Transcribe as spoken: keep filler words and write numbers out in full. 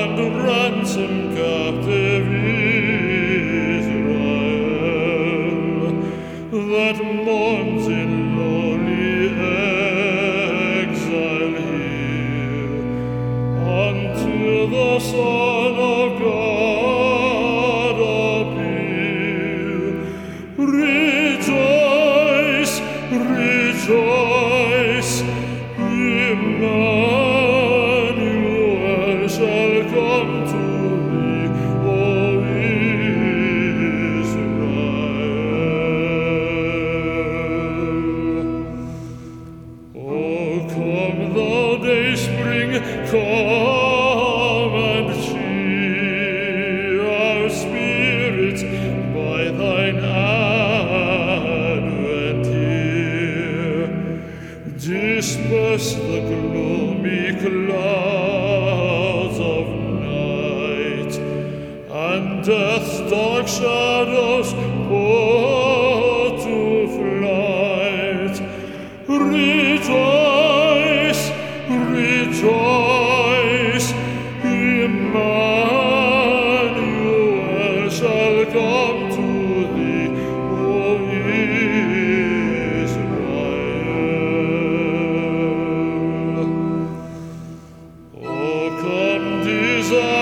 and ransom captive Israel, that mourns in lonely exile here, until the Son of God appear. Rejoice, rejoice, Emmanuel shall come to thee, O Israel. O come, thou dayspring, come and cheer our spirits by thine advent here. Disperse the gloomy clouds of night, and death's dark shadows put to flight. Rejoice, rejoice, Emmanuel shall come to thee, O Israel. O come, desire